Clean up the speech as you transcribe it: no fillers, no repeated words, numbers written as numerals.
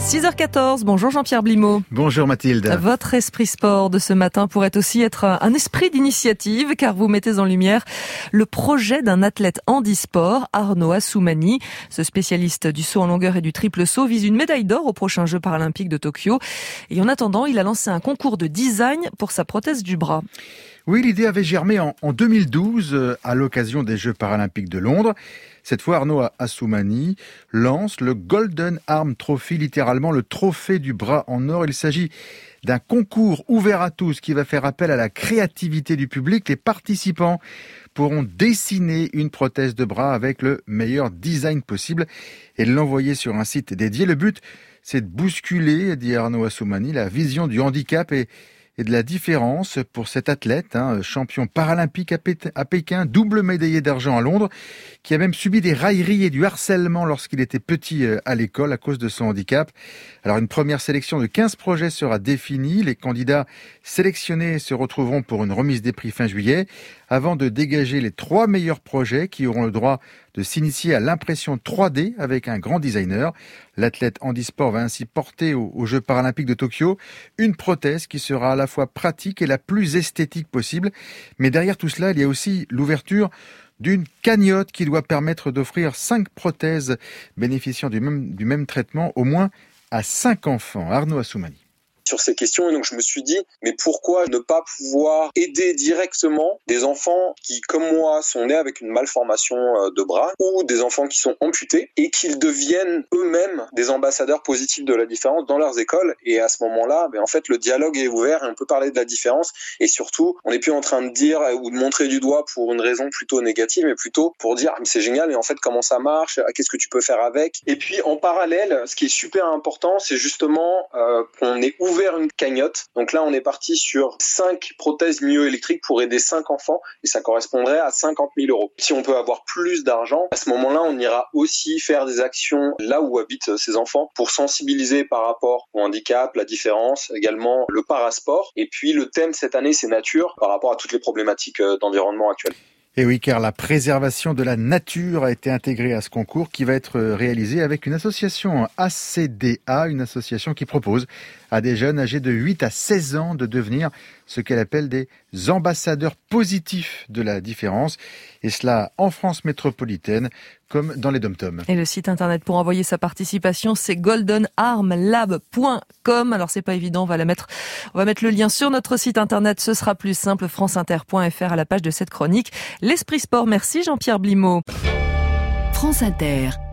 6h14, bonjour Jean-Pierre Blimaud. Bonjour Mathilde. Votre esprit sport de ce matin pourrait aussi être un esprit d'initiative, car vous mettez en lumière le projet d'un athlète handisport, Arnaud Assoumani. Ce spécialiste du saut en longueur et du triple saut vise une médaille d'or aux prochains Jeux paralympiques de Tokyo. Et en attendant, il a lancé un concours de design pour sa prothèse du bras. Oui, l'idée avait germé en 2012 à l'occasion des Jeux paralympiques de Londres. Cette fois, Arnaud Assoumani lance le Golden Arm Trophy, littéralement le trophée du bras en or. Il s'agit d'un concours ouvert à tous qui va faire appel à la créativité du public. Les participants pourront dessiner une prothèse de bras avec le meilleur design possible et l'envoyer sur un site dédié. Le but, c'est de bousculer, dit Arnaud Assoumani, la vision du handicap et de la différence pour cet athlète, champion paralympique à Pékin, double médaillé d'argent à Londres, qui a même subi des railleries et du harcèlement lorsqu'il était petit à l'école à cause de son handicap. Alors une première sélection de 15 projets sera définie. Les candidats sélectionnés se retrouveront pour une remise des prix fin juillet, avant de dégager les 3 meilleurs projets qui auront le droit de s'initier à l'impression 3D avec un grand designer. L'athlète handisport va ainsi porter aux Jeux paralympiques de Tokyo une prothèse qui sera à la fois pratique et la plus esthétique possible. Mais derrière tout cela, il y a aussi l'ouverture d'une cagnotte qui doit permettre d'offrir 5 prothèses bénéficiant du même traitement au moins à 5 enfants. Arnaud Assoumani. Sur ces questions, et donc je me suis dit, mais pourquoi ne pas pouvoir aider directement des enfants qui, comme moi, sont nés avec une malformation de bras, ou des enfants qui sont amputés, et qu'ils deviennent eux-mêmes des ambassadeurs positifs de la différence dans leurs écoles. Et à ce moment-là, en fait, le dialogue est ouvert et on peut parler de la différence. Et surtout, on n'est plus en train de dire ou de montrer du doigt pour une raison plutôt négative, mais plutôt pour dire, c'est génial, et en fait, comment ça marche, qu'est-ce que tu peux faire avec. Et puis, en parallèle, ce qui est super important, c'est justement qu'on est ouvert une cagnotte. Donc là, on est parti sur 5 prothèses myoélectriques pour aider 5 enfants et ça correspondrait à 50 000 €. Si on peut avoir plus d'argent, à ce moment-là, on ira aussi faire des actions là où habitent ces enfants pour sensibiliser par rapport au handicap, la différence, également le parasport. Et puis le thème cette année, c'est nature par rapport à toutes les problématiques d'environnement actuelles. Et oui, car la préservation de la nature a été intégrée à ce concours qui va être réalisé avec une association ACDA, une association qui propose à des jeunes âgés de 8 à 16 ans de devenir ce qu'elle appelle des ambassadeurs positifs de la différence. Et cela en France métropolitaine comme dans les dom-toms. Et le site internet pour envoyer sa participation, c'est goldenarmlab.com. Alors c'est pas évident, on va mettre le lien sur notre site internet, ce sera plus simple, franceinter.fr à la page de cette chronique. L'Esprit Sport, merci Jean-Pierre Blimaud. France Inter.